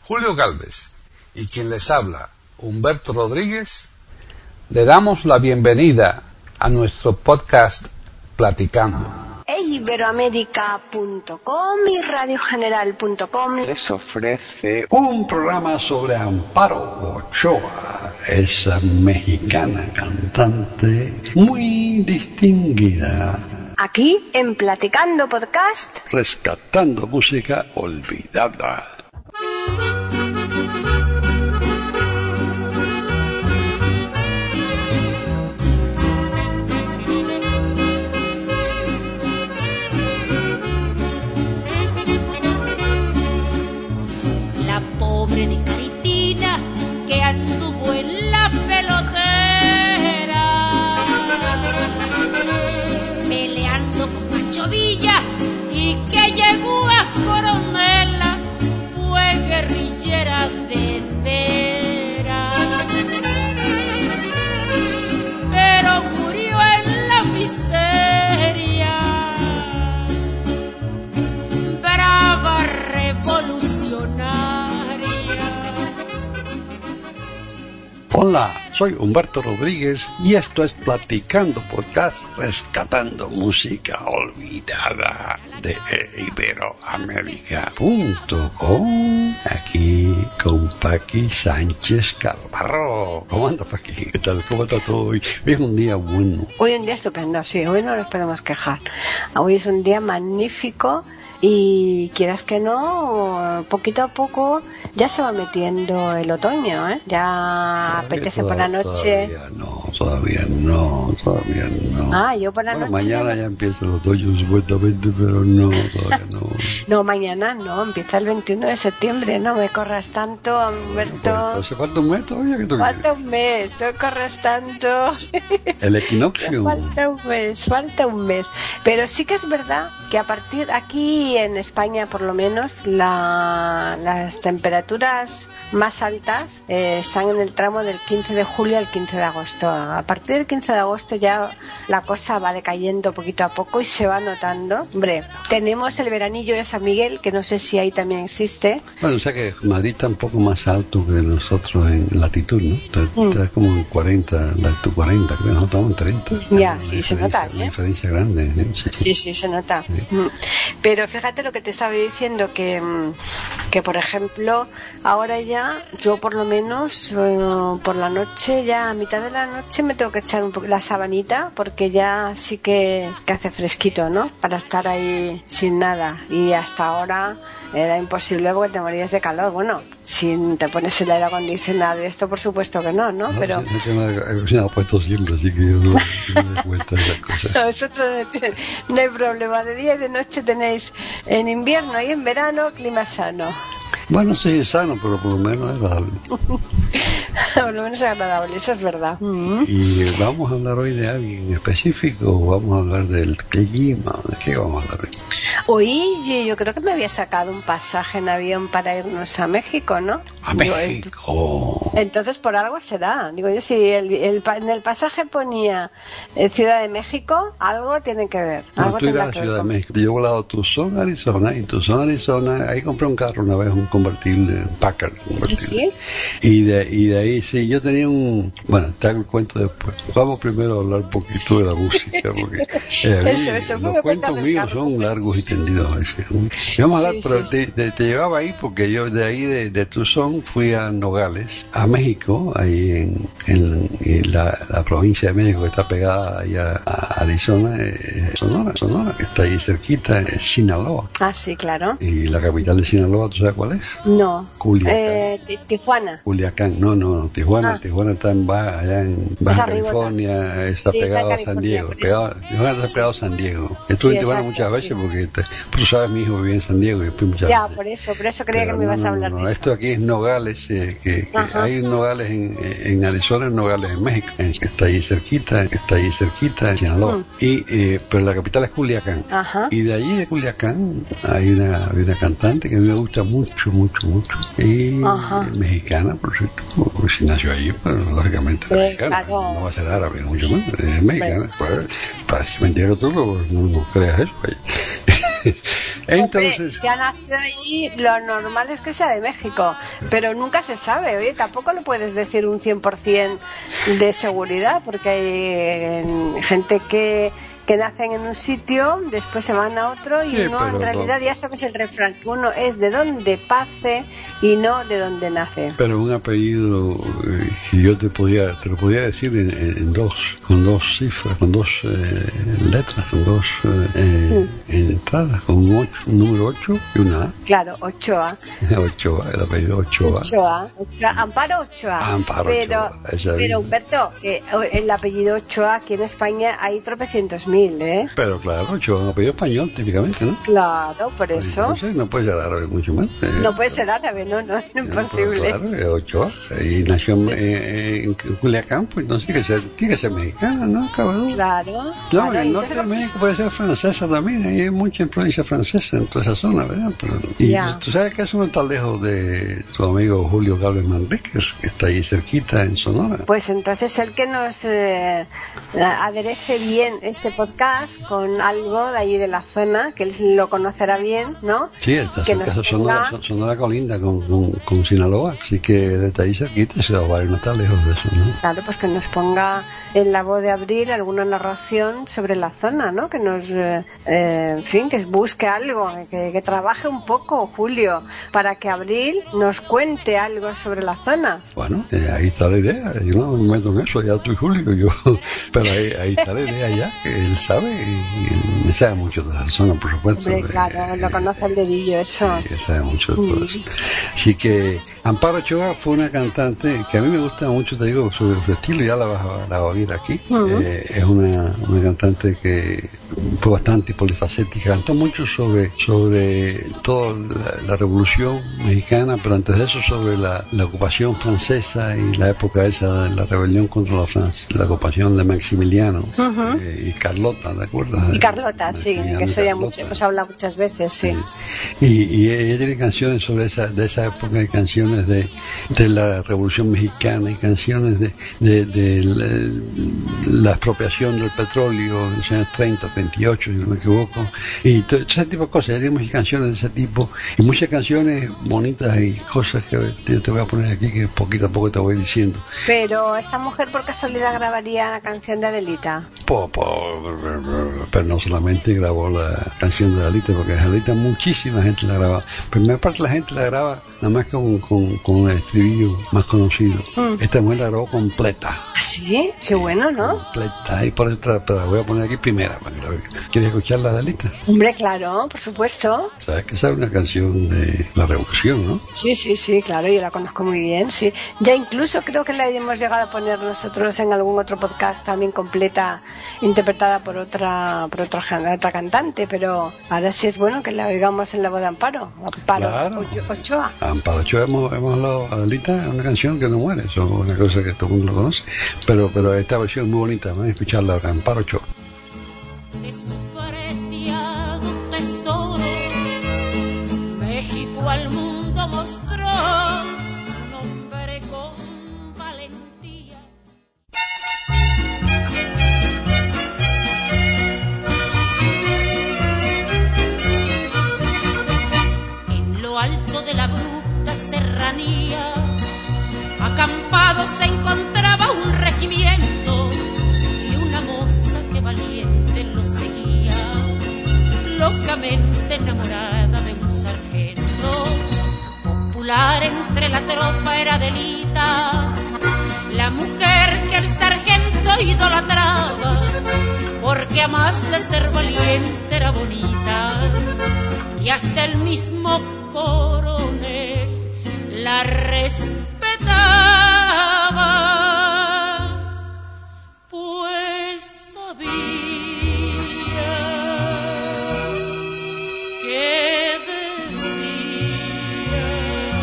Julio Gálvez y quien les habla, Humberto Rodríguez, le damos la bienvenida a nuestro podcast Platicando. Iberoamérica.com y radiogeneral.com les ofrece un programa sobre Amparo Ochoa, esa mexicana cantante muy distinguida. aquí en Platicando Podcast, Rescatando música olvidada. La pobre de Caritina que anduvo en la pelotera, peleando con Pancho Villa y que llegó a coronela, fue guerrillera de veras, pero murió en la miseria, brava revolucionaria. Hola, soy Humberto Rodríguez y esto es Platicando Podcast, rescatando música olvidada de Iberoamérica.com. Aquí con Paqui Sánchez Calvarro. ¿Cómo anda, Paqui? ¿Qué tal? ¿Cómo está todo hoy? Hoy es un día bueno. hoy un día estupendo, sí, hoy no nos podemos quejar. Hoy es un día magnífico y quieras que no, poquito a poco ya se va metiendo el otoño, ¿eh? Ya apetece por la noche. Todavía no. Yo por la noche. Mañana ya empieza el otoño supuestamente, pero no, todavía no. No, mañana no, empieza el 21 de septiembre, no me corras tanto, Humberto. ¿Hace falta un mes todavía? ¿Que Falta un mes, no corras tanto. El equinoccio. Falta un mes. Pero sí que es verdad que a partir aquí en España, por lo menos, las temperaturas más altas están en el tramo del 15 de julio al 15 de agosto. A partir del 15 de agosto ya la cosa va decayendo poquito a poco y se va notando. Hombre, tenemos el veranillo de San Miguel, que no sé si ahí también existe. Bueno, o sea que Madrid está un poco más alto que nosotros en latitud, ¿no? Está como en 40, latitud 40, creo, nosotros estamos en 30. Ya, sí, se nota. Una diferencia grande, ¿eh? Sí, se nota. Sí. Pero fíjate lo que te estaba diciendo, que por ejemplo, ahora ya, yo por lo menos, por la noche, ya a mitad de la noche me tengo que echar un poco la sabanita, porque ya sí que hace fresquito, ¿no? Para estar ahí sin nada. Y hasta ahora era imposible porque te morías de calor. Bueno, si te pones el aire acondicionado y esto, por supuesto que no, ¿no? Pero Se me ha puesto siempre, así que yo no me doy cuenta de esas cosas. Nosotros no hay problema, de día y de noche tenéis en invierno y en verano clima sano. Bueno, sí, es sano, pero por lo menos es agradable. Por lo menos es agradable, eso es verdad. Y vamos a hablar hoy de alguien específico, o vamos a hablar del clima, ¿de qué vamos a hablar hoy? Hoy yo creo que me había sacado un pasaje en avión para irnos a México, ¿no? A México. Entonces por algo será. Digo yo, si en el pasaje ponía Ciudad de México, algo tiene que ver. No, tú irás a Ciudad de México. Yo he volado a Tucson, Arizona, y Tucson, Arizona, ahí compré un carro una vez, un convertible, un Packard. ¿Sí? Y de ahí, sí, yo tenía bueno, te hago el cuento después. Vamos primero a hablar un poquito de la música, porque los cuentos míos son largos y tendidos. Y vamos a hablar, pero te llevaba ahí porque yo de ahí, de Tucson, fui a Nogales, a México, ahí en la provincia de México, que está pegada ahí a Arizona, Sonora, que está ahí cerquita, Sinaloa. Ah, sí, claro. Y la capital de Sinaloa, ¿tú sabes cuál es? No. Culiacán. Tijuana. Culiacán, no, Tijuana. Tijuana está allá en Baja California, está pegado a San Diego. Tijuana está pegado a San Diego. Estuve en Tijuana muchas veces porque tú sabes, mi hijo vivía en San Diego y fui muchas veces. Por eso creía que me ibas a hablar de eso. Esto aquí es Nogales, que hay Nogales en Arizona, Nogales en México, que está ahí cerquita, en Sinaloa. Pero la capital es Culiacán. Y de allí de Culiacán hay una cantante que a mí me gusta mucho, y mexicana, por cierto, porque si nació allí, pues lógicamente mexicana, claro. No va a ser árabe, mucho menos, es mexicana. Pues, para si me entiendes tú, no creas eso. Entonces, si ha nacido allí, lo normal es que sea de México, pero nunca se sabe. Oye, tampoco lo puedes decir un 100% de seguridad, porque hay gente que nacen en un sitio, después se van a otro y uno en realidad ya sabes el refrán, que uno es de donde pase y no de donde nace. Pero un apellido que yo te lo podía decir con dos cifras, con dos letras, con dos entradas, con un número 8 y una A. Claro, Ochoa. Ochoa, el apellido Ochoa. Ochoa. Amparo Ochoa. Pero Humberto, el apellido Ochoa aquí en España hay tropecientos mil. Pero claro, Ochoa es un apellido español típicamente, ¿no? Claro, por eso. Entonces no puede ser árabe mucho más. No puede ser árabe, no, es imposible. Claro, es Ochoa. Y nació en Culiacán, pues entonces tiene que ser mexicana, ¿no, cabrón? Claro. No, el norte de México puede ser francesa también, hay mucha influencia francesa en toda esa zona, ¿verdad? Y tú sabes que eso no está lejos de tu amigo Julio Gálvez Manríquez, que está ahí cerquita en Sonora. Pues entonces el que nos aderece bien este podcast con algo de allí de la zona, que él lo conocerá bien, ¿no? Sí, está cerca, Sonora colinda con Sinaloa, así que desde ahí cerquita se va a ir, no está lejos de eso, ¿no? Claro, pues que nos ponga en La Voz de Abril alguna narración sobre la zona, ¿no? Que nos, en fin, que busque algo, que trabaje un poco, Julio, para que Abril nos cuente algo sobre la zona. Bueno, ahí está la idea, yo no me meto en eso, ya tú y Julio, pero ahí está la idea ya, que él sabe y sabe mucho de la zona, por supuesto. Hombre, claro, lo conoce el dedillo, eso. Sí, él sabe mucho de todo eso. Así que Amparo Ochoa fue una cantante que a mí me gusta mucho, te digo, su estilo, ya la vas a oír aquí. Es una cantante que fue bastante polifacética, cantó mucho sobre toda la revolución mexicana, pero antes de eso sobre la ocupación francesa y la época esa de la rebelión contra la ocupación de Maximiliano y Carlota, ¿te acuerdas? Y Carlota, sí, que eso ya hemos hablado muchas veces, sí. Y ella tiene canciones de esa época, y canciones de la revolución mexicana, y canciones de la expropiación del petróleo en los años 30, 38, si no me equivoco, y todo ese tipo de cosas. Hay muchas canciones de ese tipo y muchas canciones bonitas y cosas que te voy a poner aquí, que poquito a poco te voy diciendo. Pero esta mujer por casualidad grabaría la canción de Adelita. Pero no solamente grabó la canción de Adelita, porque Adelita muchísima gente la graba. Primera parte la gente la graba nada más con el estribillo más conocido. Esta mujer la grabó completa. ¿Ah, sí? Qué bueno, ¿no? Completa, y por eso te la voy a poner aquí primera para que la veas. ¿Quieres escuchar la Adelita? Hombre, claro, por supuesto. Sabes que esa es una canción de la revolución, ¿no? Sí, claro, yo la conozco muy bien, sí. Ya incluso creo que la hemos llegado a poner nosotros en algún otro podcast también completa, interpretada por otra cantante, pero ahora sí es bueno que la oigamos en La Voz de Amparo. Claro. Ochoa. Amparo Ochoa, hemos hablado, Adelita es una canción que no muere, eso es una cosa que todo el mundo lo conoce, pero esta versión es muy bonita, vamos a escucharla acá, Amparo Ochoa. Despreciado tesoro, México al mundo mostró un hombre con valentía. En lo alto de la abrupta serranía, acampado se encontraba un regimiento y una moza que valiente lo seguía, locamente enamorada de un sargento. Popular entre la tropa era Adelita, la mujer que el sargento idolatraba, porque a más de ser valiente era bonita, y hasta el mismo coronel la respetaba, pues sabía que decía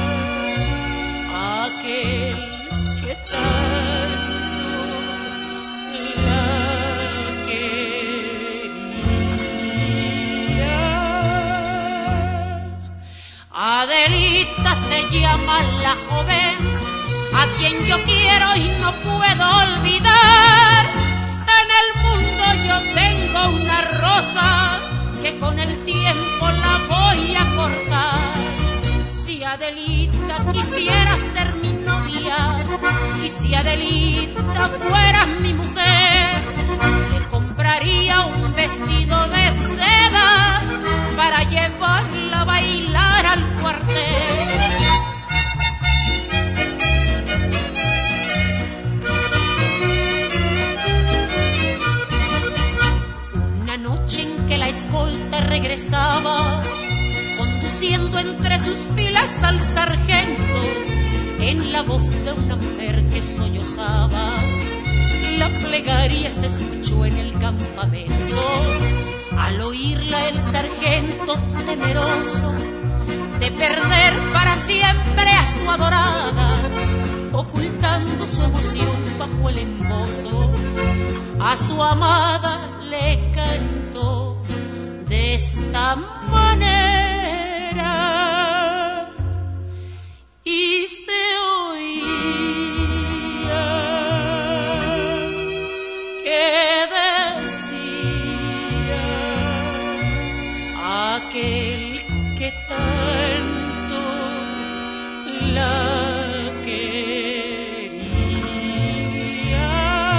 aquel que tanto la quería. Adelita se llama la joven a quien yo quiero y no puedo olvidar. En el mundo yo tengo una rosa que con el tiempo la voy a cortar. Si Adelita quisiera ser mi novia y si Adelita fuera mi mujer, le compraría un vestido de seda para llevarla a bailar al cuartel. Una noche en que la escolta regresaba, conduciendo entre sus filas al sargento, en la voz de una mujer que sollozaba, la plegaria se escuchó en el campamento. Al oírla el sargento, temeroso de perder para siempre a su adorada, ocultando su emoción bajo el embozo, a su amada le cantó de esta manera y se oía que decía aquel que tanto la quería.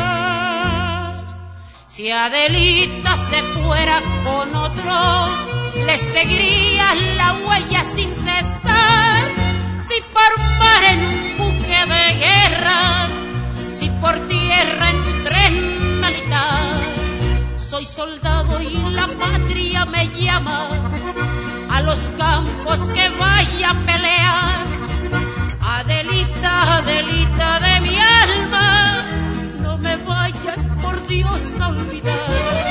Si Adelita se fuera con otro, le seguiría la huella sin cesar. Si por mar en un buque de guerra, si por tierra en tren militar, soy soldado y la patria me llama a los campos que vaya a pelear. Adelita, Adelita de mi alma, no me vayas por Dios a olvidar.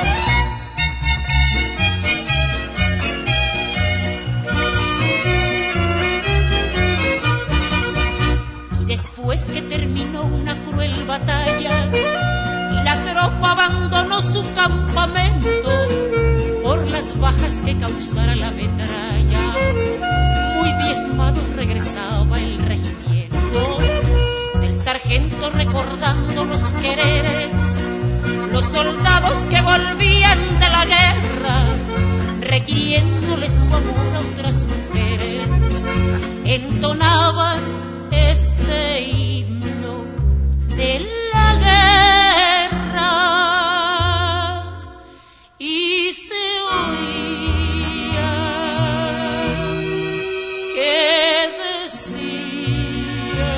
Después que terminó una cruel batalla y la tropa abandonó su campamento por las bajas que causara la metralla, muy diezmado regresaba el regimiento del sargento recordando los quereres, los soldados que volvían de la guerra, requiriéndole su amor a otras mujeres, entonaban este himno de la guerra y se oía que decía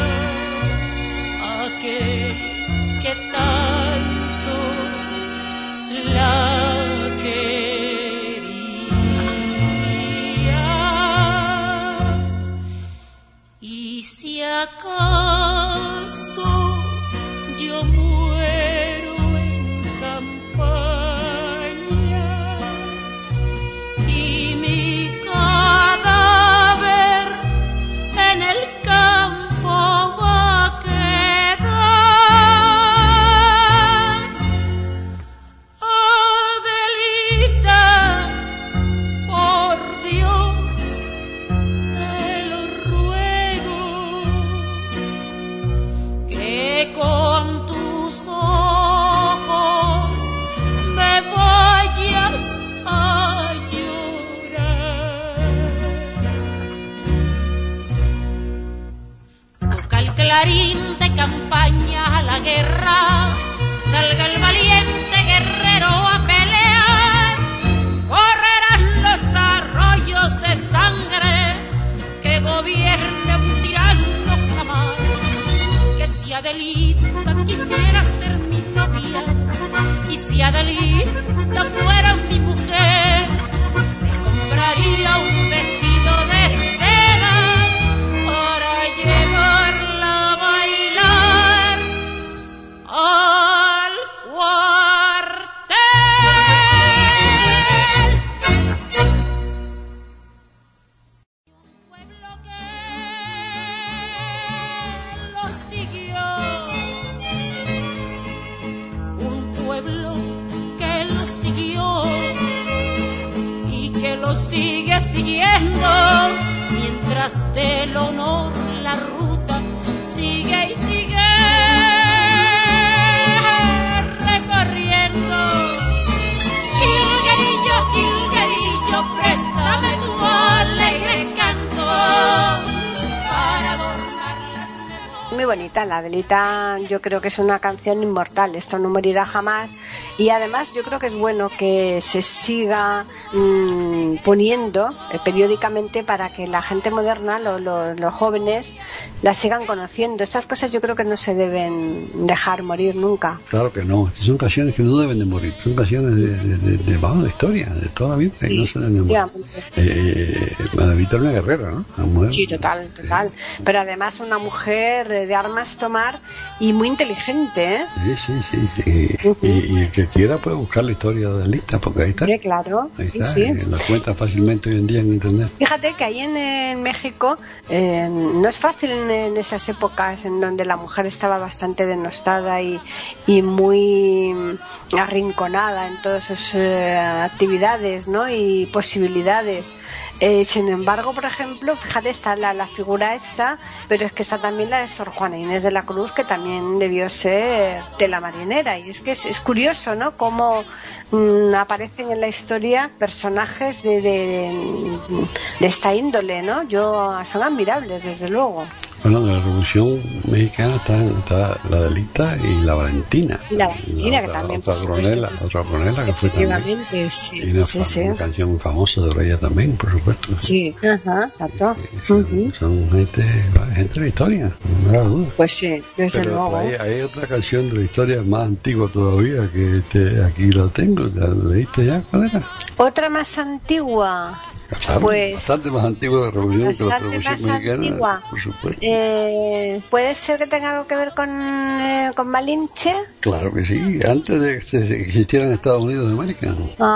aquel que tanto la ¿acaso yo muero en campaña y mi cadáver en el campo va a quedar? Adelita, por Dios, te lo ruego, con tus ojos me vayas a llorar. Toca el clarín de campaña a la guerra, salga el valiente guerrero a pelear, correrán los arroyos de sangre que gobierne un tirano jamás. Si Adelita quisiera ser mi novia y si Adelita fuera mi mujer, le compraría un vestido de seda para llevarla a bailar al cuartel. Un pueblo que lo siguió, pueblo que lo siguió y que lo sigue siguiendo, mientras del honor la ruta sigue y sigue recorriendo. Gilguerillo, Gilguerillo, bonita. La Adelita yo creo que es una canción inmortal, esto no morirá jamás, y además yo creo que es bueno que se siga poniendo periódicamente para que la gente moderna, los jóvenes, la sigan conociendo. Estas cosas yo creo que no se deben dejar morir nunca. Claro que no, son canciones que no deben de morir, son canciones de historia, de toda la vida, sí, y no se deben de morir. Adelita era una guerrera, ¿no? Sí, total. Pero además una mujer de armas tomar y muy inteligente, ¿eh? Sí. Y el que quiera puede buscar la historia de Adelita, porque ahí está. Sí, claro. Ahí está, la cuenta fácilmente hoy en día en internet. Fíjate que ahí en México no es fácil en esas épocas en donde la mujer estaba bastante denostada y muy arrinconada en todas sus actividades, ¿no? Y posibilidades. Sin embargo, por ejemplo, fíjate, está la figura esta, pero es que está también la de Sor Juana Inés de la Cruz, que también debió ser tela marinera. Y es que es curioso, ¿no? Cómo aparecen en la historia personajes de esta índole, ¿no? Son admirables, desde luego. Bueno, de la Revolución Mexicana está la Adelita y la Valentina. Y la Valentina, que también. Otra Coronela, que fue también. Efectivamente, sí. Y una canción muy famosa de ella también, por supuesto. Sí, exacto. Son gente de la historia, no me da duda. Pues sí, desde luego. Hay otra canción de la historia más antigua todavía, que aquí la tengo, ¿la leíste ya? ¿Cuál era? Otra más antigua. Claro, pues bastante más antigua de la Revolución que la Revolución Mexicana, antigua. Por supuesto. ¿Puede ser que tenga algo que ver con Malinche? Claro que sí, antes de que existieran Estados Unidos de América.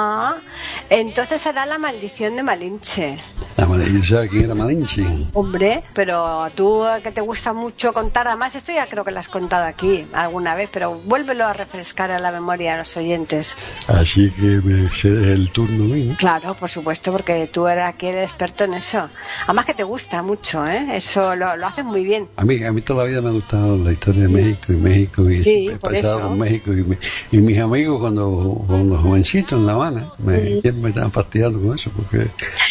Entonces será La Maldición de Malinche. ¿Sabes quién era Malinche? Hombre, pero tú que te gusta mucho contar, además esto ya creo que lo has contado aquí alguna vez, pero vuélvelo a refrescar a la memoria a los oyentes. Así que me cedes el turno mío. Claro, por supuesto, porque tú eres aquí el experto en eso. Además que te gusta mucho, ¿eh? Eso lo haces muy bien. A mí toda la vida me ha gustado la historia de México y he pasado con México y mis amigos cuando jovencitos en La Habana siempre me estaban fastidiando con eso, porque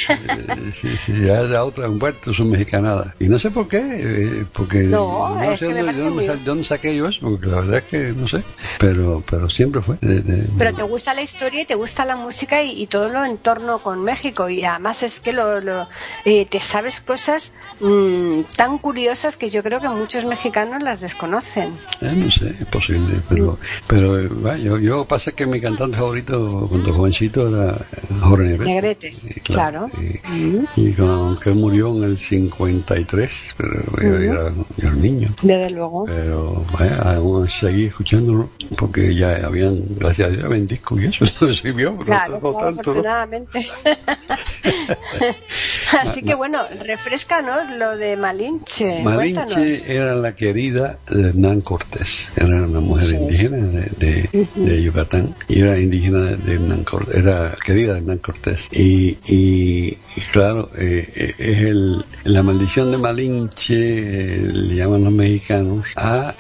ya la otra Humberto son mexicanadas. Y no sé por qué, porque no sé de dónde saqué yo eso, porque la verdad es que no sé, pero siempre fue. Pero te gusta la historia y te gusta la música y todo lo en torno con México, y además es que te sabes cosas tan curiosas que yo creo que muchos mexicanos las desconocen. No sé, es posible, pero yo pasa que mi cantante favorito cuando jovencito era Jorge Negrete. Claro. Y aunque él murió en el 53, pero yo era un niño. Desde luego. Pero aún seguí escuchándolo porque ya habían, gracias a Dios, habían discos y eso no me sirvió. Claro, afortunadamente. Así que bueno, refrescanos lo de Malinche. Malinche era la querida de Hernán Cortés. Era una mujer indígena de Yucatán y era indígena de Hernán Cortés. Era querida de Hernán Cortés. Y claro, es la maldición de Malinche, le llaman los mexicanos, a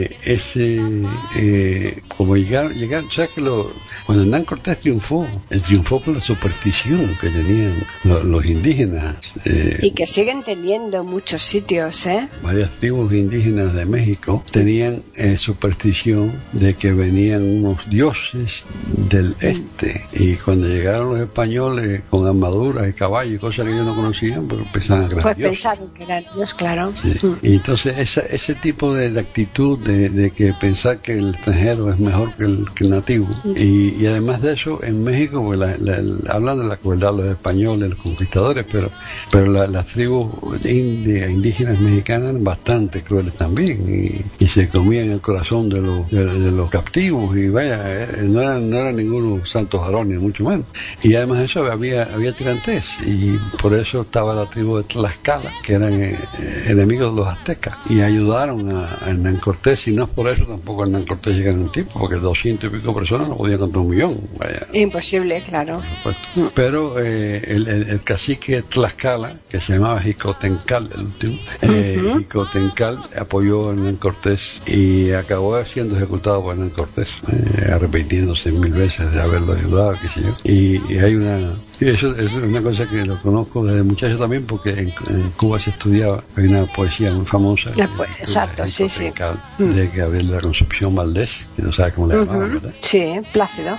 como llegar, ¿sabes que cuando Hernán Cortés triunfó por la superstición que tenían los indígenas. Y que siguen teniendo en muchos sitios, ¿eh? Varias tribus indígenas de México tenían superstición de que venían unos dioses del este, y cuando llegaron los españoles con armaduras y caballos y cosas que ellos no conocían, pues pensaban que eran dioses. Pensaron que eran dioses, claro. Sí. Y entonces ese tipo de actitud de que pensar que el extranjero es mejor que el nativo, y además de eso en México pues hablan de la crueldad de los españoles, los conquistadores, pero las tribus indígenas mexicanas eran bastante crueles también, y se comían el corazón de los captivos, y vaya, no eran ninguno santos varones, mucho menos. Y además de eso había tirantes, y por eso estaba la tribu de Tlaxcala, que eran enemigos de los aztecas, y ayudaron a Hernán Cortés, y no es por eso tampoco Hernán Cortés llega en un tiempo, porque 200 y pico personas no podían contra 1 millón. Vaya. Imposible, claro. Pero el cacique Tlaxcala, que se llamaba Jicotencal, el último, Jicotencal apoyó a Hernán Cortés y acabó siendo ejecutado por Hernán Cortés, arrepintiéndose 1000 veces de haberlo ayudado, qué sé yo. Y hay Y eso es una cosa que lo conozco desde muchacho también, porque en Cuba se estudiaba, hay una poesía muy famosa. Exacto, sí. De Gabriel de la Concepción Valdés, que no sabe cómo le llamaban, ¿verdad? Sí, Plácido.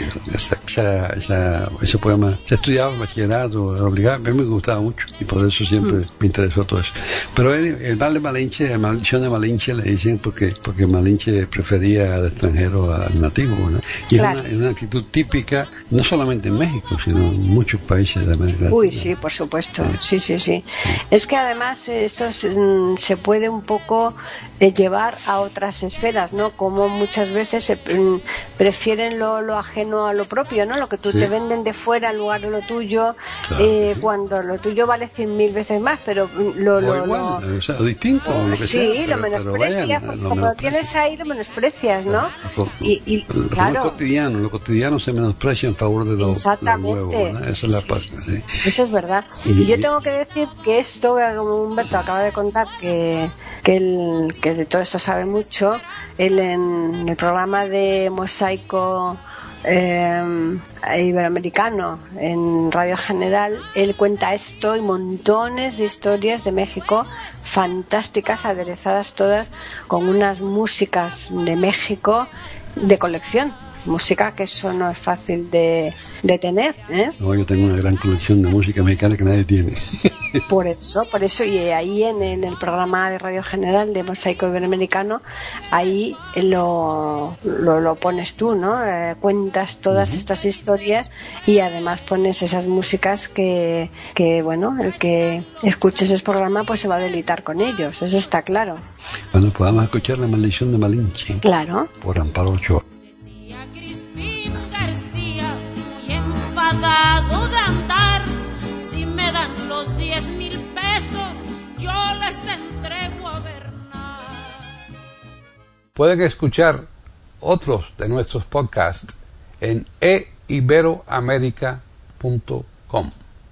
Ese poema se estudiaba en bachillerato, era obligado, a mí me gustaba mucho, y por eso siempre me interesó todo eso. Pero el mal de Malinche, la maldición de Malinche, le dicen porque Malinche prefería al extranjero al nativo, ¿no? Y claro. Es una actitud típica, no solamente en México, sino en muchos países de América Latina. Uy, sí, por supuesto, sí. Es que además esto se puede un poco llevar a otras esferas, ¿no? Como muchas veces se prefieren lo ajeno a lo propio, ¿no? Lo que tú te venden de fuera en lugar de lo tuyo, claro, cuando lo tuyo vale 100.000 veces más, pero lo distinto, lo que sea, lo menosprecias, como lo tienes ahí, lo menosprecias, ¿no? Claro. Lo cotidiano se menosprecia en favor de lo nuevo, ¿no? Esa es la parte, sí. Eso es verdad. Y yo tengo que decir que esto, como Humberto acaba de contar, que de todo esto sabe mucho, él en el programa de Mosaico Iberoamericano en Radio General, él cuenta esto y montones de historias de México fantásticas, aderezadas todas con unas músicas de México de colección. Música que eso no es fácil de tener, ¿eh? No, yo tengo una gran colección de música mexicana que nadie tiene. Por eso, y ahí en el programa de Radio General de Mosaico Iberoamericano, ahí lo pones tú, ¿no? Cuentas todas estas historias y además pones esas músicas que bueno, el que escuche ese programa pues se va a deleitar con ellos, eso está claro. Bueno, pues vamos a escuchar La Maldición de Malinche. Claro. Por Amparo Ochoa. Enfadado de andar, si me dan los 10,000 pesos, yo les entrego a Bernal. Pueden escuchar otros de nuestros podcasts en eiberoamerica.com.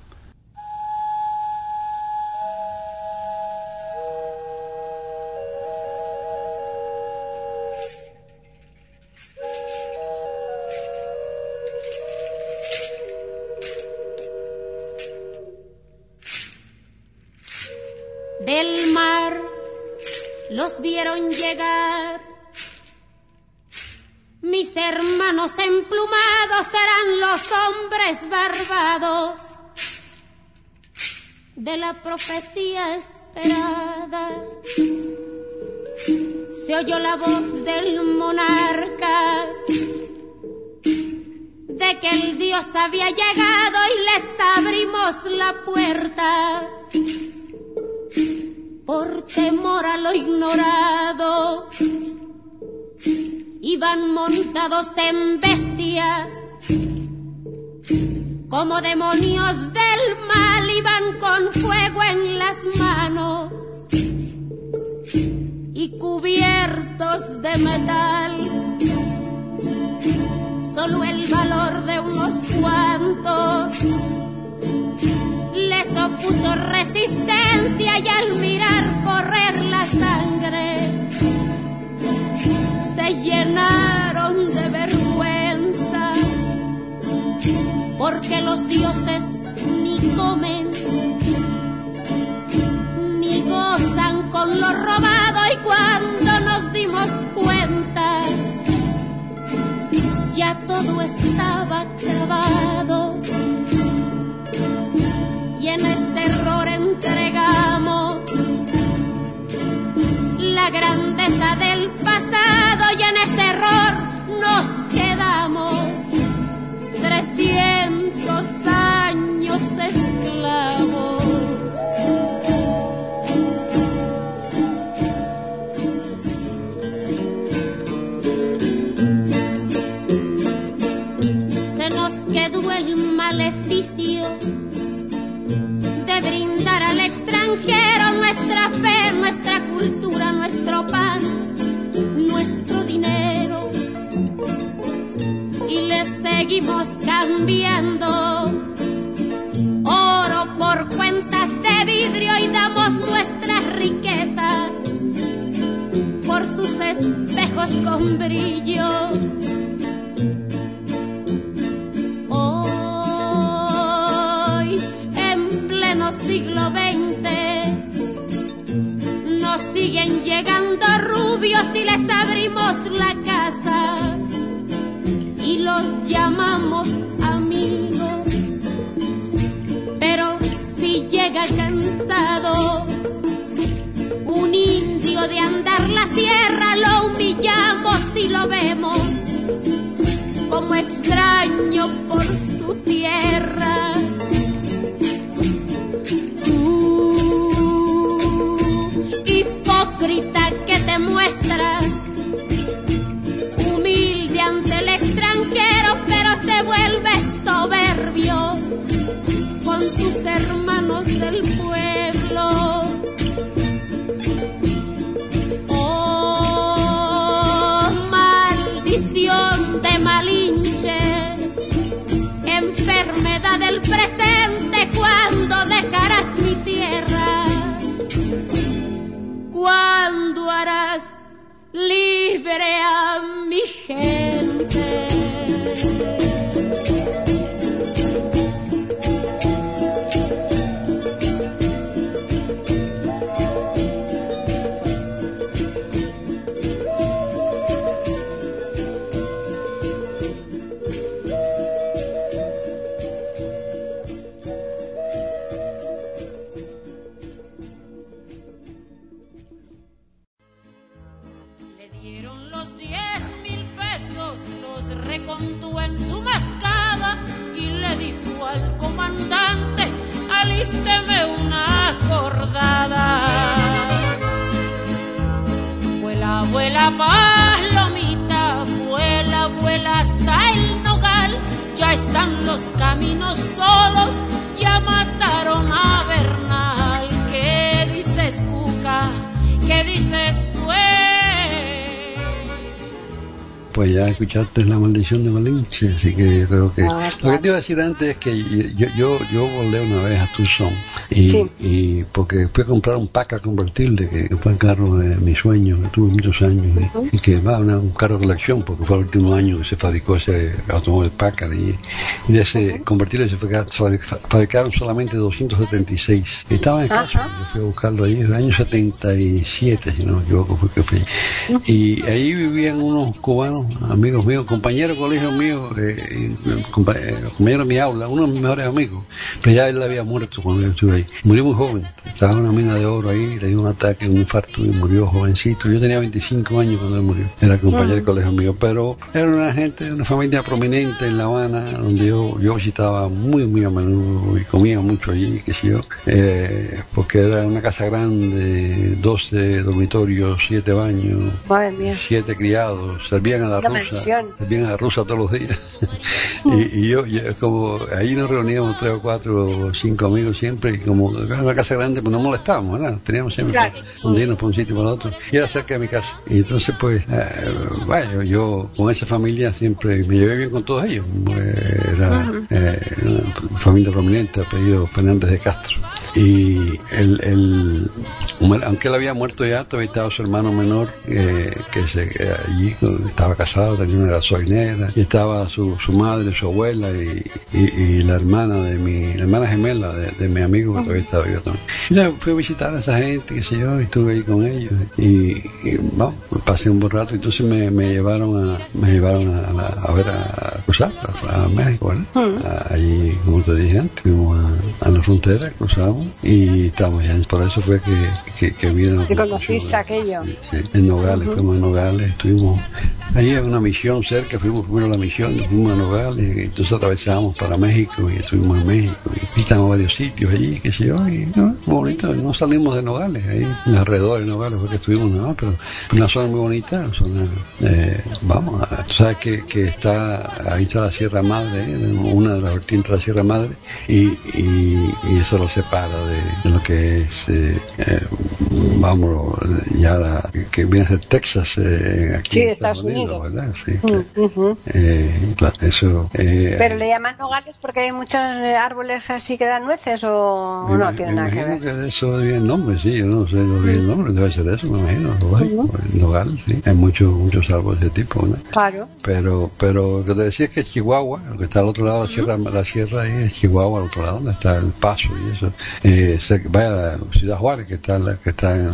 Del mar los vieron llegar, mis hermanos emplumados eran los hombres barbados de la profecía esperada. Se oyó la voz del monarca de que el Dios había llegado y les abrimos la puerta. Por temor a lo ignorado, iban montados en bestias, como demonios del mal, iban con fuego en las manos y cubiertos de metal. Solo el valor de unos cuantos les opuso resistencia y al mirar correr la sangre se llenaron de vergüenza, porque los dioses ni comen ni gozan con lo robado. Y cuando nos dimos cuenta ya todo estaba acabado y en ese error entregamos la grandeza del pasado y en ese error nos quedamos 300 años esclavos. Se nos quedó el maleficio de brindar al extranjero nuestra fe, nuestra cultura, nuestro pan, nuestro dinero, y le seguimos cambiando oro por cuentas de vidrio y damos nuestras riquezas por sus espejos con brillo. Pero siguen llegando rubios y les abrimos la casa y los llamamos amigos. Pero si llega cansado un indio de andar la sierra, lo humillamos y lo vemos como extraño por su tierra. Hipócrita que te muestras humilde ante el extranjero, pero te vuelves soberbio con tus hermanos del pueblo. Oh, maldición de Malinche, enfermedad del presente, ¿cuándo dejarás mi tierra? ¿Cuándo harás libre a mi gente? Recontó en su mascada y le dijo al comandante: alísteme una cordada. Vuela, vuela, palomita, vuela, vuela hasta el nogal. Ya están los caminos solos, ya mataron a Bernal. ¿Qué dices, Cuca? ¿Qué dices, pues? Pues ya escuchaste La maldición de Malinche, así que yo creo que... Claro. Lo que te iba a decir antes es que yo volé una vez a Tucson y porque fui a comprar un Packard convertible, que fue el carro de mi sueño, que tuve muchos años, y que va un carro de colección, porque fue el último año que se fabricó ese automóvil Packard, y de ese convertible se fabricaron solamente 276. Y estaba en casa, yo fui a buscarlo ahí, en el año 77, si no me equivoco, fue que fui. Y ahí vivían unos cubanos, amigos míos, compañeros de colegio míos, compañeros de mi aula, uno de mis mejores amigos, pero ya él había muerto cuando yo estuve ahí. Murió muy joven, estaba en una mina de oro ahí, le dio un ataque, un infarto y murió jovencito. Yo tenía 25 años cuando él murió, era compañero de colegio mío, pero era una gente, una familia prominente en La Habana, donde yo visitaba muy a menudo y comía mucho allí, qué sé yo, porque era una casa grande, 12 dormitorios, 7 baños, 7 criados, servían a la rusa todos los días. y yo como ahí nos reuníamos 3 o 4 o 5 amigos siempre, y como era una casa grande, pues no molestábamos, ¿verdad? Teníamos siempre donde irnos por un sitio para otro, y era cerca de mi casa. Y entonces pues yo con esa familia siempre me llevé bien con todos ellos. Era una familia prominente, apellido Fernández de Castro. Y aunque él había muerto ya, todavía estaba su hermano menor, allí estaba casado, tenía una gasolinera, y estaba su madre, su abuela y la hermana gemela de mi amigo, que todavía estaba vivo también. Y ya fui a visitar a esa gente, qué sé yo, y estuve ahí con ellos, y pasé un buen rato. Entonces me llevaron a ver a cruzar a México, ¿verdad? Allí, como te dije antes, fuimos a la frontera, cruzamos y estábamos ya. Por eso fue que vino. ¿Y conociste aquello? Sí, en Nogales, fuimos a Nogales, estuvimos ahí en una misión cerca, fuimos primero a la misión, fuimos a Nogales, y entonces atravesamos para México y estuvimos en México y visitamos varios sitios allí, qué sé yo, y muy bonito. No salimos de Nogales, ahí en alrededor de Nogales porque estuvimos, pero una zona muy bonita, tú sabes que ahí está la Sierra Madre, una de las vertientes de la Sierra Madre, y eso lo separa de lo que es que viene a ser Texas, aquí sí, de Estados Unidos, ¿verdad? Sí, claro, eso. Pero le llaman nogales porque hay muchos árboles así que dan nueces, o no tiene nada que ver. Que de eso debe el nombre, sí, yo no sé el nombre, debe ser eso, me imagino, nogal, sí. Hay muchos árboles de tipo, ¿no? Claro. Pero lo que te decía es que Chihuahua, que está al otro lado de la sierra ahí es Chihuahua, al otro lado, donde está El Paso y eso. Vaya a Ciudad Juárez, que está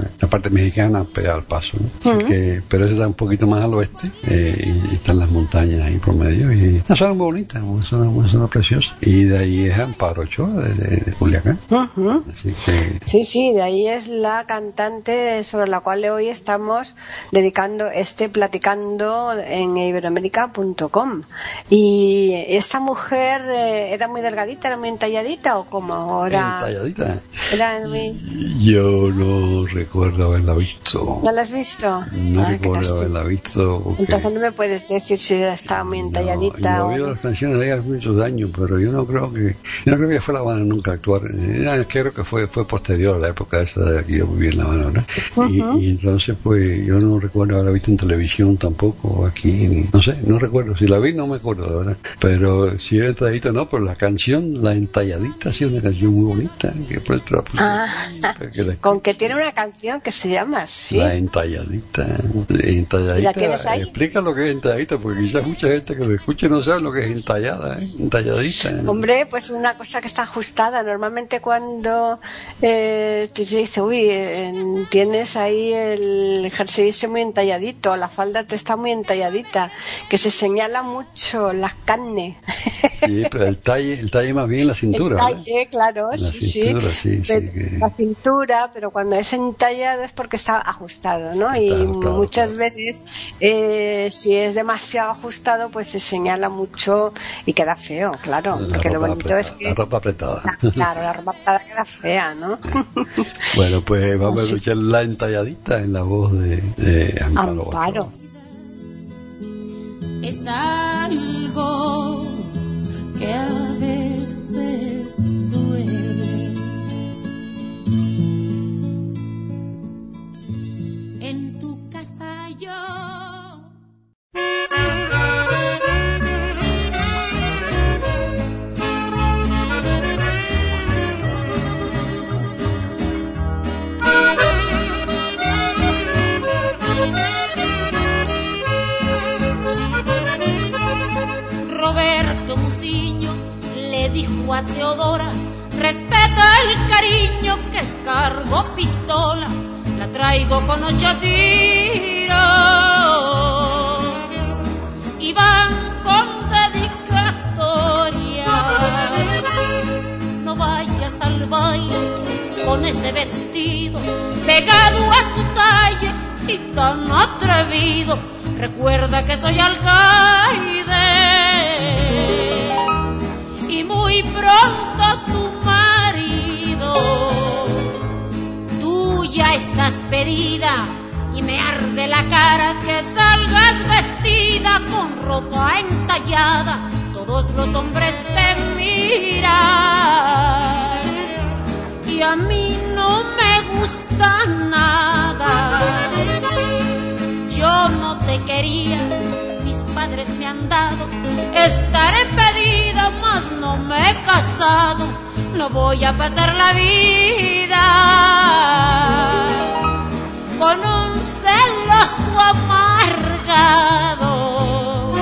la parte mexicana pega al Paso, ¿no? Así que, pero ese está un poquito más al oeste, y están las montañas ahí por medio, y una zona muy bonita, una zona preciosa. Y de ahí es Amparo Ochoa, de Culiacán. Así que... Sí, de ahí es la cantante sobre la cual hoy estamos dedicando platicando en iberoamérica.com. Y esta mujer era muy delgadita, era muy entalladita, o como era. ¿Entalladita? Era muy... Yo no recuerdo haberla visto. ¿No la has visto? No recuerdo haberla visto. Porque... Entonces no me puedes decir si estaba muy entalladita. No, yo he oído las canciones de ella hace muchos años, pero yo no creo que fue La Habana nunca a actuar. Creo que fue posterior a la época esa de que yo viví en La Habana, ¿verdad? Y entonces pues yo no recuerdo haberla visto en televisión tampoco aquí, no sé, no recuerdo. Si la vi no me acuerdo, la verdad. Pero si era entalladita no, pero la canción, La Entalladita, sí es una canción muy bonita. Que por eso con que tiene una canción que se llama así. La Entalladita. ¿La tienes ahí? Explica lo que es entalladita, porque quizás mucha gente que me escuche no sabe lo que es entallada, entalladita. Hombre, pues una cosa que está ajustada. Normalmente cuando te dice, tienes ahí el jersey ese muy entalladito, la falda te está muy entalladita, que se señala mucho las carnes. Sí, pero el talle más bien la cintura. El talle, claro, la cintura, pero cuando es entallado es porque está ajustado, ¿no? Muchas veces si es demasiado ajustado pues se señala mucho y queda feo, claro, porque lo bonito es que la ropa apretada. Claro, la ropa apretada queda fea, ¿no? Bueno, pues vamos a escuchar La Entalladita en la voz de Amparo. Es algo que a veces duele. En tu casa yo Roberto Musiño le dijo a Teodora: respeta el cariño que cargo pistola, la traigo con 8 tiros y van con dedicatoria. No vayas al baile con ese vestido pegado a tu talle y tan atrevido. Recuerda que soy alcaide y muy pronto tu marido. Tú ya estás pedida y me arde la cara que salgas vestida con ropa entallada. Todos los hombres te miran y a mí no me gusta nada. Yo no te quería, mis padres me han dado, estaré pedida, mas no me he casado. No voy a pasar la vida con un celoso amargado.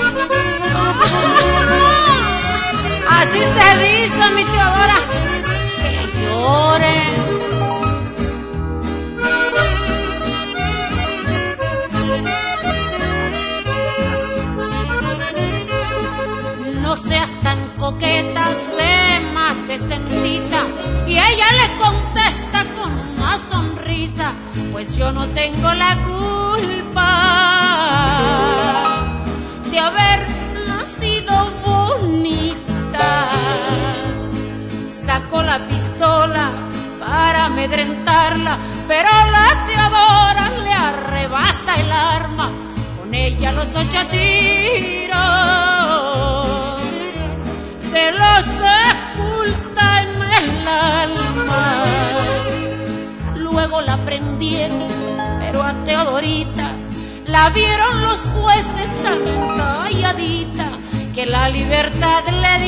Así se dice, mi Teodora, que llore. No seas tan coqueta, sé más decentita. Y ella le contesta con una sonrisa: pues yo no tengo la culpa de haber nacido bonita. Sacó la pistola para amedrentarla, pero la Teodora le arrebata el arma, con ella los 8 tiros se los sepulta en el alma. Luego la prendieron, pero a Teodorita la vieron los jueces tan calladita que la libertad le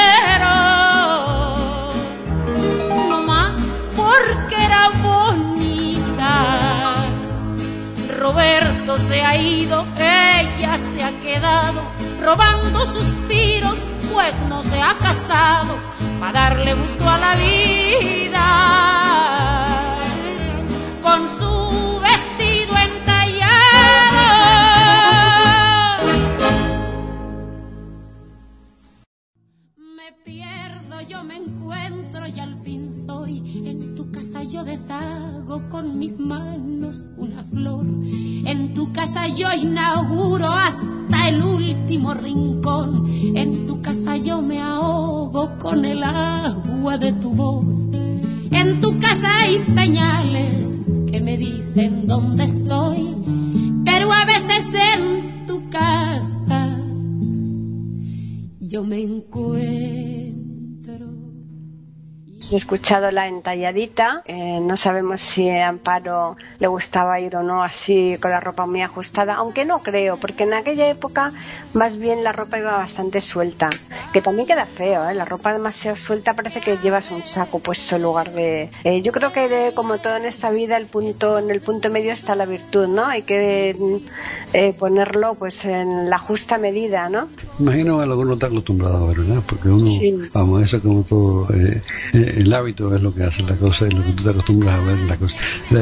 dieron, no más porque era bonita. Roberto se ha ido, ella se ha quedado robando suspiros, pues no se ha casado para darle gusto a la vida. con su vestido entallado. Me pierdo, yo me encuentro y al fin soy. En tu casa yo deshago con mis manos una flor. En tu casa yo inauguro hasta el último rincón. En tu casa yo me ahogo con el agua de tu voz. En tu casa hay señales que me dicen dónde estoy, pero a veces en tu casa yo me encuentro. He escuchado la entalladita, no sabemos si a Amparo le gustaba ir o no así con la ropa muy ajustada, aunque no creo, porque en aquella época más bien la ropa iba bastante suelta, que también queda feo, la ropa demasiado suelta parece que llevas un saco puesto en lugar de... yo creo que como todo en esta vida en el punto medio está la virtud, ¿no? Hay que ponerlo pues en la justa medida, ¿no? Imagino que uno está acostumbrado, ¿verdad? Porque uno, sí. Vamos, eso como todo... el hábito es lo que hace la cosa y lo que tú te acostumbras a ver la cosa.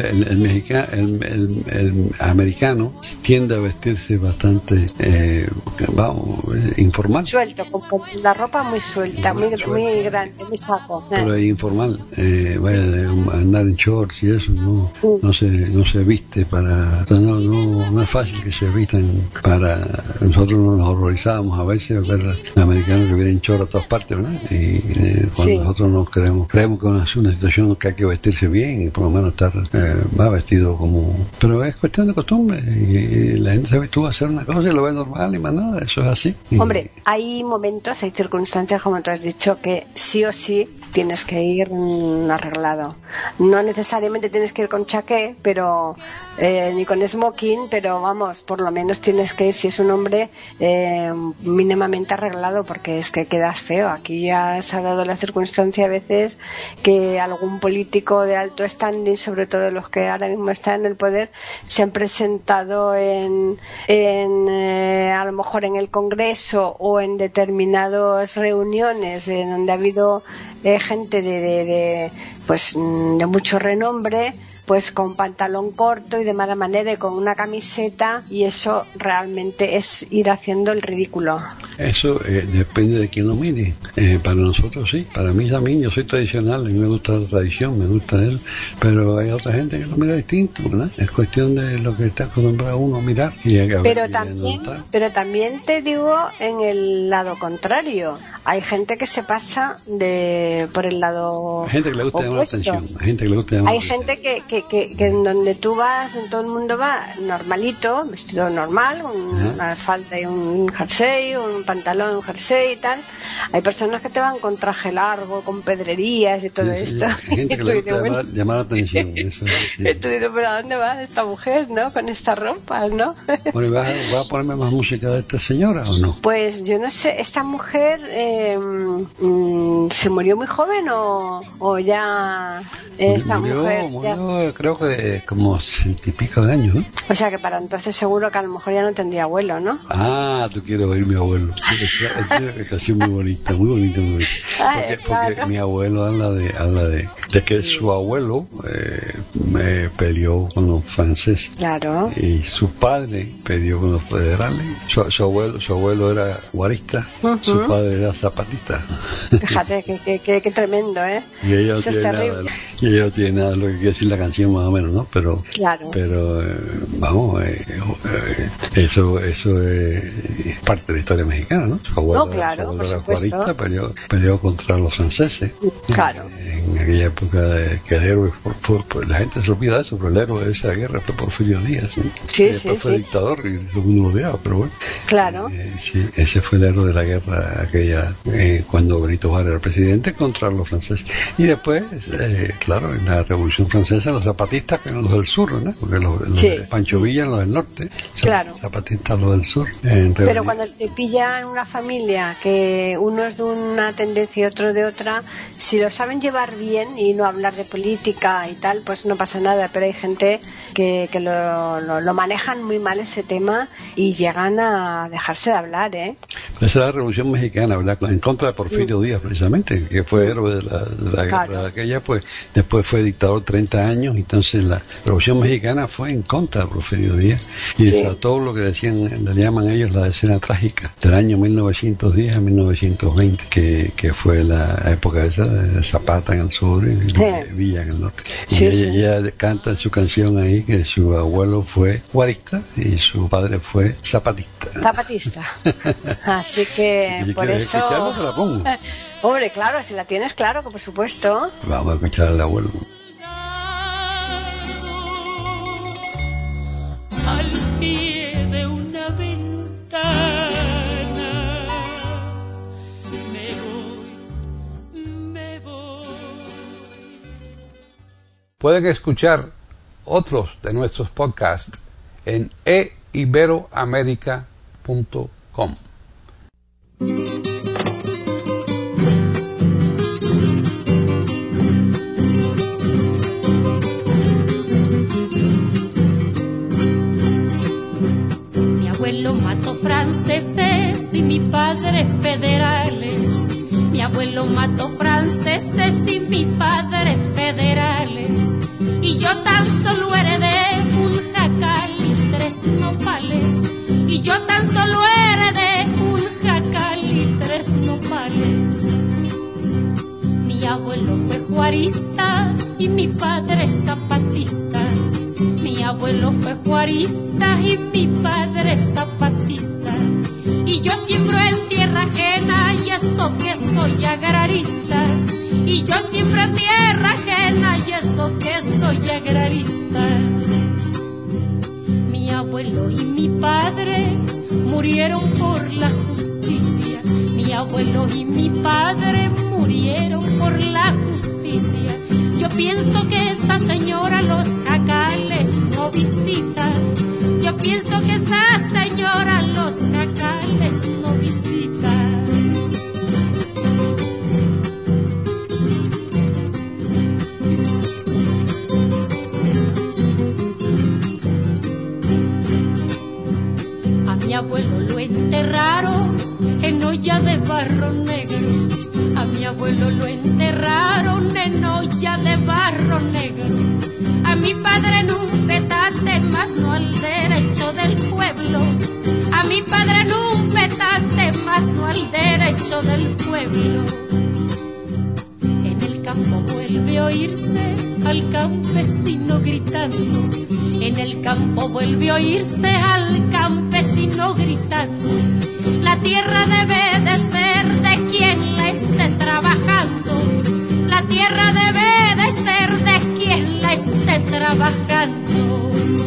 El americano tiende a vestirse bastante informal, suelto, con la ropa muy suelta, muy grande, muy saco, pero es informal, andar en shorts y eso no se viste para, no es fácil que se vistan para. Nosotros nos horrorizábamos a veces ver americanos que vienen en shorts a todas partes, ¿verdad? Y cuando sí. Nosotros nos creemos que es una situación que hay que vestirse bien y por lo menos estar vestido como... Pero es cuestión de costumbre y la gente se habitúa a hacer una cosa y lo ve normal y más nada, eso es así. Hombre, hay momentos, hay circunstancias, como tú has dicho, que sí o sí tienes que ir arreglado. No necesariamente tienes que ir con chaqué, pero ni con smoking, pero vamos, por lo menos tienes que ir, si es un hombre, mínimamente arreglado, porque es que quedas feo. Aquí ya se ha dado la circunstancia a veces que algún político de alto standing, sobre todo los que ahora mismo están en el poder, se han presentado a lo mejor en el Congreso o en determinadas reuniones donde ha habido gente de mucho renombre, pues con pantalón corto y de mala manera y con una camiseta, y eso realmente es ir haciendo el ridículo. Eso depende de quién lo mire. Para nosotros sí, para mí también, yo soy tradicional, a mí me gusta la tradición, me gusta él, pero hay otra gente que lo mira distinto, ¿verdad? Es cuestión de lo que está acostumbrado uno a mirar. Pero también te digo en el lado contrario, hay gente que se pasa por el lado hay gente que le gusta llamar la atención, hay gente que en donde tú vas, en todo el mundo va normalito, vestido normal, una falda y un jersey, un pantalón, un jersey y tal. Hay personas que te van con traje largo, con pedrerías y todo esto. Hay gente que le gusta llamar la atención. Eso, sí. Tú dices, ¿pero a dónde va esta mujer, no? Con esta ropa, ¿no? Bueno, ¿vas a ponerme más música de esta señora o no? Pues yo no sé, esta mujer ¿se murió muy joven o ya murió, creo que como 60 y pico de años, ¿no? O sea que para entonces seguro que a lo mejor ya no tendría abuelo, ¿no? Ah, tú quieres oír mi abuelo. Es una canción muy bonita. Porque mi abuelo habla de que su abuelo peleó con los franceses. Claro. Y su padre peleó con los federales. Su abuelo era guarista, su padre era zapatista. Fíjate, qué tremendo, ¿eh? Y ella no tiene nada de lo que quiere decir la canción, más o menos, ¿no? Pero eso es parte de la historia mexicana, ¿no? Su abuelo, era guarista, peleó contra los franceses. Claro. En aquella época que el héroe la gente se olvida de eso, pero el héroe de esa guerra fue Porfirio Díaz, ¿no? Sí, después fue dictador y todo el mundo lo odiaba, pero bueno. Claro. Sí, ese fue el héroe de la guerra aquella, cuando Benito Juárez era presidente, contra los franceses. Y después, claro, en la Revolución Francesa, los zapatistas, que eran los del sur, ¿no? Porque los de Pancho Villa, los del norte, claro. Zapatistas, los del sur. Pero cuando te pilla en una familia que uno es de una tendencia y otro de otra, si lo saben llevar bien y no hablar de política y tal, pues no pasa nada. Pero hay gente que lo manejan muy mal ese tema y llegan a dejarse de hablar, ¿eh? Esa es la Revolución Mexicana, ¿verdad? En contra de Porfirio Díaz, precisamente, que fue héroe de la guerra de aquella, pues después fue dictador 30 años, entonces la Revolución Mexicana fue en contra de Porfirio Díaz y desató lo que le llaman ellos la decena trágica del año 1910 a 1920, que fue la época esa de Zapata en el sur y Villa en el norte. Y ella canta en su canción ahí que su abuelo fue guarista y su padre fue zapatista. Así que por eso... ¿Escucharlo te la pongo? Hombre, claro, si la tienes, claro, que por supuesto. Vamos a escuchar al abuelo. Al pie de una ventana me voy. Pueden escuchar otros de nuestros podcasts en eiberoamerica.com. Mi abuelo mató franceses y mi padre federales. Mi abuelo mató franceses y mi padre federales. Y yo tan solo heredé un jacal y 3 nopales. Y yo tan solo heredé un jacal y 3 nopales. Mi abuelo fue juarista y mi padre zapatista. Mi abuelo fue juarista y mi padre zapatista. Y yo siembro en tierra ajena y eso que soy agrarista. Y yo siembro en tierra ajena y eso que soy agrarista. Mi abuelo y mi padre murieron por la justicia. Mi abuelo y mi padre murieron por la justicia. Yo pienso que esta señora los jacales no visita. Yo pienso que esa señora los jacales no visita. A mi abuelo lo enterraron en olla de barro negro. A mi abuelo lo enterraron en olla de barro negro. A mi padre en un petate, más no al derecho del pueblo. A mi padre en un petate, más no al derecho del pueblo. En el campo vuelve a oírse al campesino gritando. En el campo vuelve a oírse al campesino gritando. La tierra debe de ser de quien la esté trabajando. La tierra debe de ser de quien la esté trabajando.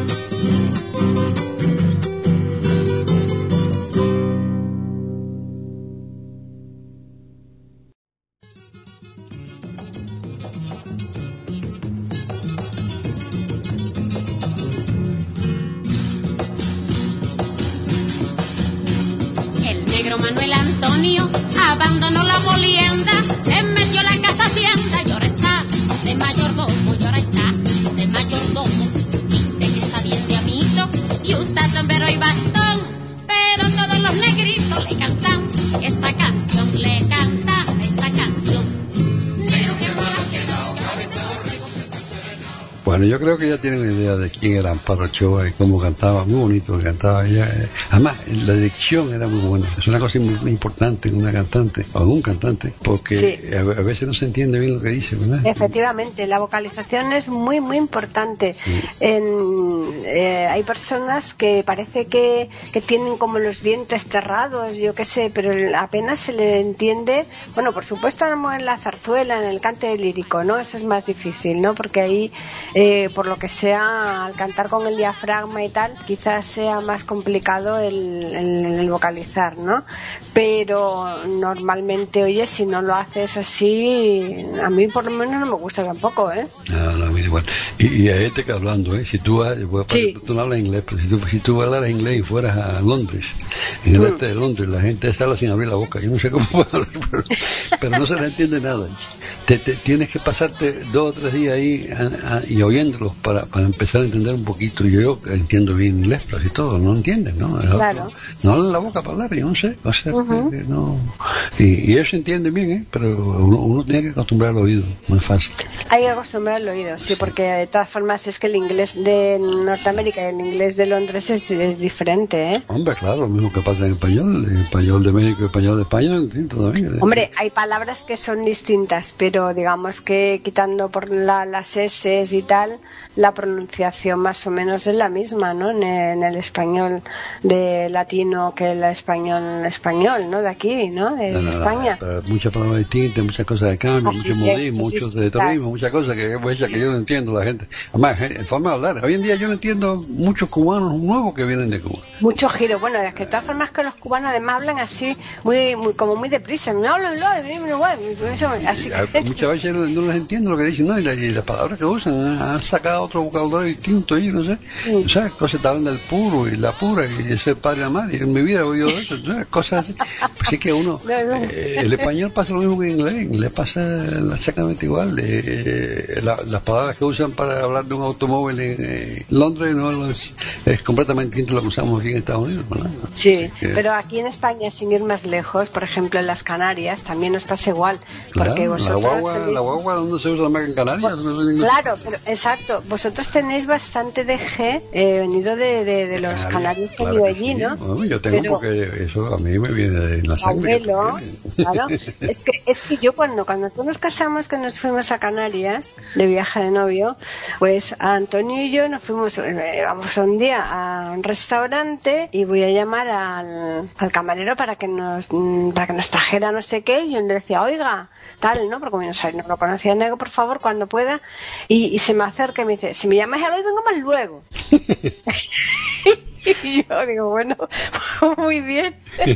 Manuel Antonio abandonó la molienda, se metió a la casa hacienda y ahora está de mayordomo, y ahora está de mayordomo. Dice que está bien de amito y usa sombrero y bastón, pero todos los negritos le cantan esta canción, le cantan esta canción. Bueno, yo creo que ya tienen una idea de quién era Amparo Ochoa y cómo cantaba, muy bonito que cantaba ella. Además, la dicción era muy buena. Es una cosa muy importante en una cantante, o en un cantante, porque a veces no se entiende bien lo que dice, ¿verdad? Efectivamente, la vocalización es muy, muy importante. Sí. Hay personas que parece que tienen como los dientes cerrados, yo qué sé, pero apenas se le entiende. Bueno, por supuesto, en la zarzuela, en el cante lírico, ¿no? Eso es más difícil, ¿no? Porque ahí... por lo que sea, al cantar con el diafragma y tal, quizás sea más complicado el vocalizar, ¿no? Pero normalmente, oye, si no lo haces así, a mí por lo menos no me gusta tampoco, ¿eh? No, mira, igual. Y a este que hablando, ¿eh? Si tú no hablas inglés, pero si tú hablas inglés y fueras a Londres, en el este de Londres, la gente habla sin abrir la boca. Yo no sé cómo puede hablar, pero no se le entiende nada. tienes que pasarte 2 o 3 días ahí y oyéndolos para empezar a entender un poquito. Yo entiendo bien inglés, pero así todo, no entienden, ¿no? Claro. No hablan la boca para hablar, yo no sé. O sea, no. Y ellos entienden bien, pero uno tiene que acostumbrar al oído, no es fácil. Hay que acostumbrar al oído, sí, porque de todas formas es que el inglés de Norteamérica y el inglés de Londres es diferente, ¿eh? Hombre, claro, lo mismo que pasa en español. El español de México y el español de España es distinto también. Hombre, hay palabras que son distintas, pero digamos que quitando por las S y tal, la pronunciación más o menos es la misma, ¿no? En el español de latino que el español, ¿no? De aquí, ¿no? De España. Pero muchas palabras distintas, muchas cosas de cambio, muchos modismos, muchos de terrorismo, muchas cosas que yo no entiendo la gente. Además, en forma de hablar. Hoy en día yo no entiendo muchos cubanos nuevos que vienen de Cuba. Mucho giro. Bueno, es que de todas formas que los cubanos además hablan así, como muy deprisa. Así que... Muchas veces no les entiendo lo que dicen, ¿no? Y las palabras que usan, han sacado otro vocabulario distinto y no sé. O sea, cosas estaban del puro y la pura y el ser padre y la madre. En mi vida he oído eso, ¿sabes? Cosas así. Así que uno, el español pasa lo mismo que en inglés pasa exactamente igual. Las palabras que usan para hablar de un automóvil en Londres no es completamente distinto a lo que usamos aquí en Estados Unidos, ¿verdad? Sí, pero aquí en España, sin ir más lejos, por ejemplo en las Canarias también nos pasa igual, porque claro, vosotros la guagua ¿dónde se usa más que en Canarias? Claro, pero exacto, vosotros tenéis bastante de G venido de los canarios que vivo allí, sí, ¿no? Bueno, yo tengo, porque eso a mí me viene de la sangre. Abuelo, claro. Es que yo cuando nosotros nos casamos, que nos fuimos a Canarias de viaje de novio, pues a Antonio y yo nos fuimos, vamos un día a un restaurante y voy a llamar al camarero para que nos trajera no sé qué, y yo le decía, oiga, tal, ¿no? Porque no lo conocía, le digo, por favor, cuando pueda, y se me acerca y me dice, si me llamas a hoy, vengo más luego. Y yo digo, bueno, muy bien.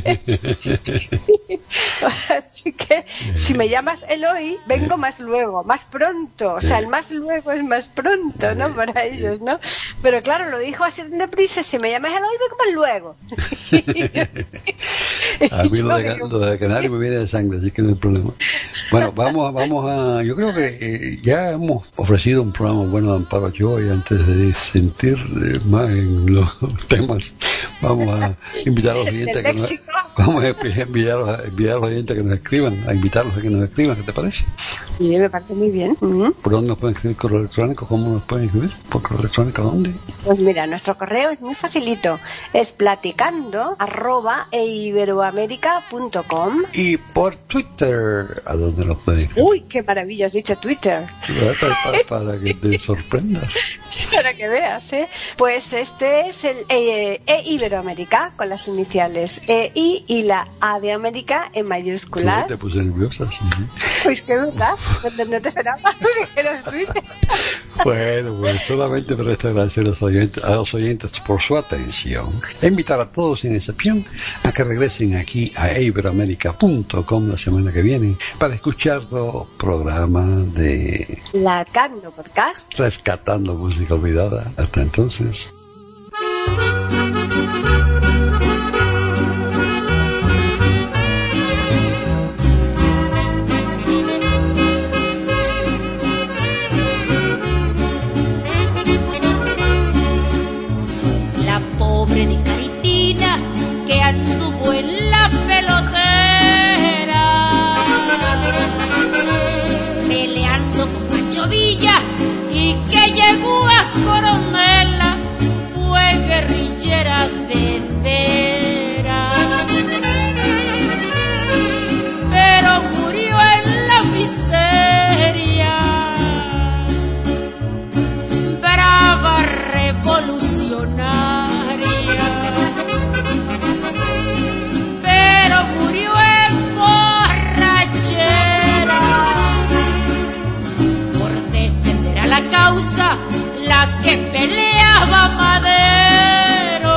Así que si me llamas Eloy, vengo más luego, más pronto. O sea, el más luego es más pronto, ¿no? Para ellos, ¿no? Pero claro, lo dijo así deprisa, si me llamas Eloy, vengo más luego. A mí lo de Canarias me viene de sangre, así que no hay problema. Bueno, vamos a... Yo creo que ya hemos ofrecido un programa bueno de Amparo Ochoa, y antes de sentir más en los temas, vamos a invitar a los oyentes que nos escriban, a invitarlos a que nos escriban, ¿qué te parece? Sí, me parece muy bien. ¿Por dónde nos pueden escribir correo electrónico? ¿Cómo nos pueden escribir? ¿Por correo electrónico dónde? Pues mira, nuestro correo es muy facilito, es platicando@iberoamerica.com. Y por Twitter, ¿a dónde nos pueden escribir? Uy, qué maravilla, has dicho Twitter. Para que te sorprendas. Para que veas, ¿eh? Pues este es el Iberoamérica, con las iniciales EI y la A de América en mayúsculas. Te puse nerviosa, sí. Pues que verdad, no te esperaba que eras Twitter. Bueno, pues solamente para agradecer a los oyentes por su atención e invitar a todos sin excepción a que regresen aquí a iberoamerica.com la semana que viene para escuchar otro programa de Platicando Podcast, rescatando música olvidada. Hasta entonces. La pobre de Caritina que anduvo en la pelotera peleando con Pancho Villa y que llegó a coronela, fue guerrillera de veras, pero murió en la miseria, brava revolucionaria, pero murió en borrachera por defender a la causa la que peleaba Madero.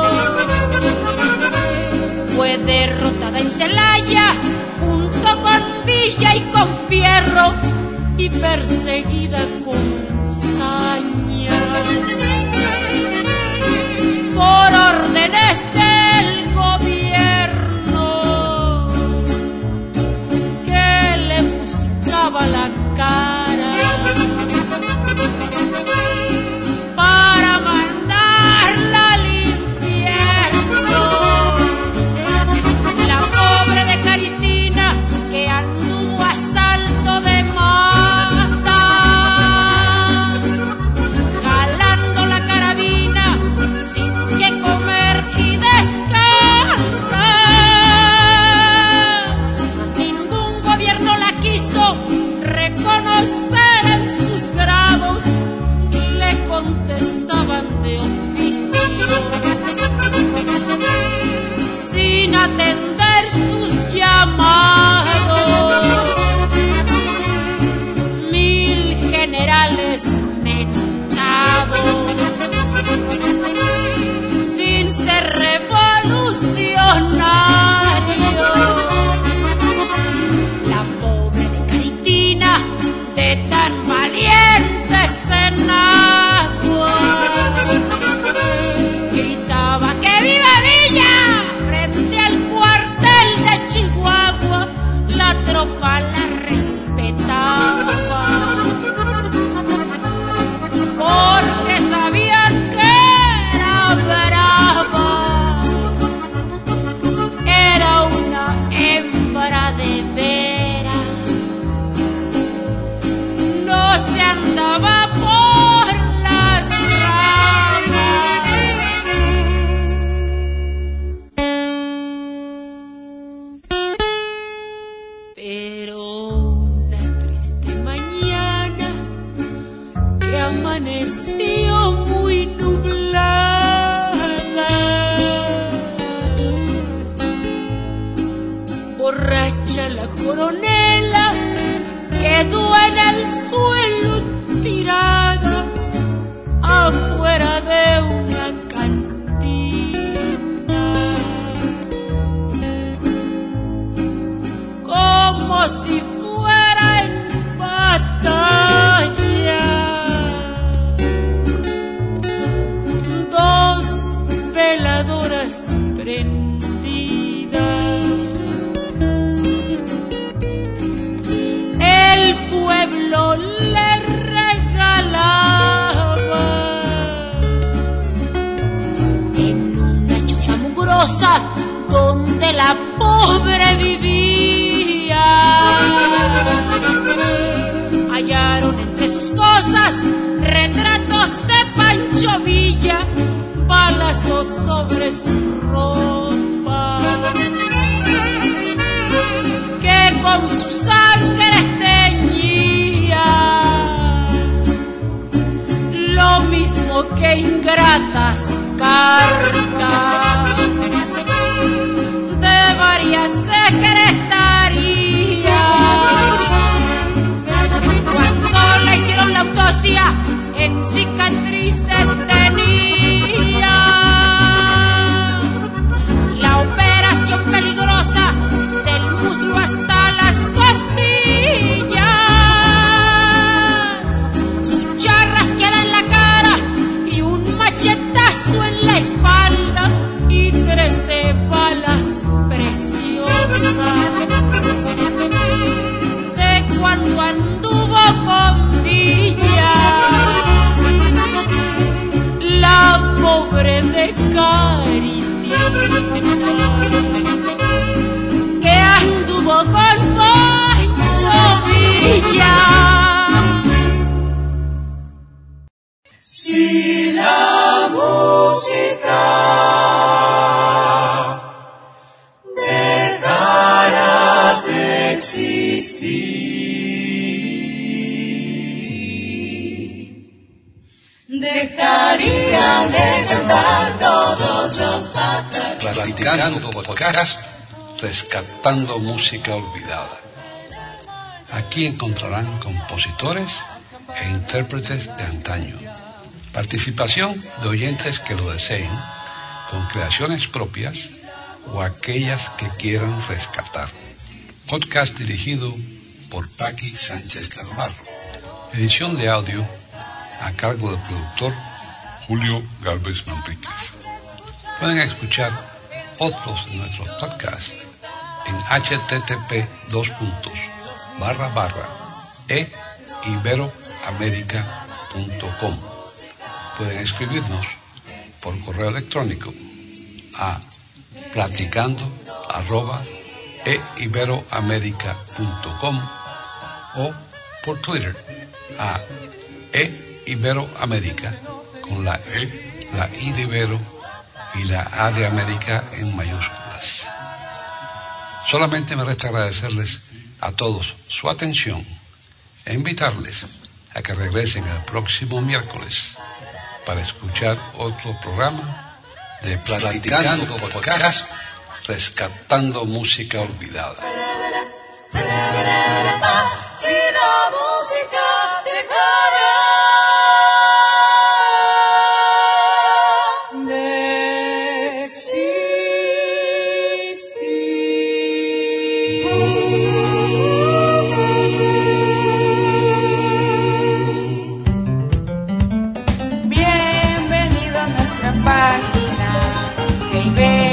Fue derrotada en Celaya junto con Villa y con Fierro y perseguida con saña por órdenes del gobierno que le buscaba la de oficio, sin atender sus llamados. Mil generales mentados, sin ser revolucionarios. La pobre de Caritina, de tan valientes en agua, gritaba que viva Villa frente al cuartel de Chihuahua. La tropa la respetaba porque sabían que era brava, era una hembra de veras, no se andaba por las ramas. Pero una triste mañana que amaneció muy nublada, borracha la coronela quedó en el suelo tirada afuera de una cantina, como si fuera en batalla. Dos veladoras prendidas, el pueblo le regalaba en una choza mugrosa donde la pobre vivía. Hallaron entre sus cosas retratos de Pancho Villa, balazos sobre su ropa, que con su sangre teñía, lo mismo que ingratas cartas de varias secretarías. Cuando le hicieron la autopsia, en cicatrices tenía. La operación peligrosa del muslo hasta las costillas, sus charras quedan en la cara y un machetazo en la espalda y 13 balas preciosas de cuando anduvo con Villa. La pobre de Caritina, que anduvo con Pancho Villa. Si la música dejara de existir, dejaría de cantar todos los pájaros. Platicando podcast, rescatando música olvidada. Aquí encontrarán compositores e intérpretes de antaño. Participación de oyentes que lo deseen, con creaciones propias o aquellas que quieran rescatar. Podcast dirigido por Paqui Sánchez Calvarro. Edición de audio a cargo del productor Julio Galvez Manríquez. Pueden escuchar otros de nuestros podcasts en http://eiberoamerica.com. Pueden escribirnos por correo electrónico a platicando@eiberoamerica.com o por Twitter a eiberoamerica con la E, la I de Ibero y la A de América en mayúsculas. Solamente me resta agradecerles a todos su atención e invitarles a que regresen el próximo miércoles para escuchar otro programa de Platicando Podcast, rescatando música olvidada. Si la música dejara de existir. Bienvenido a nuestra página, baby.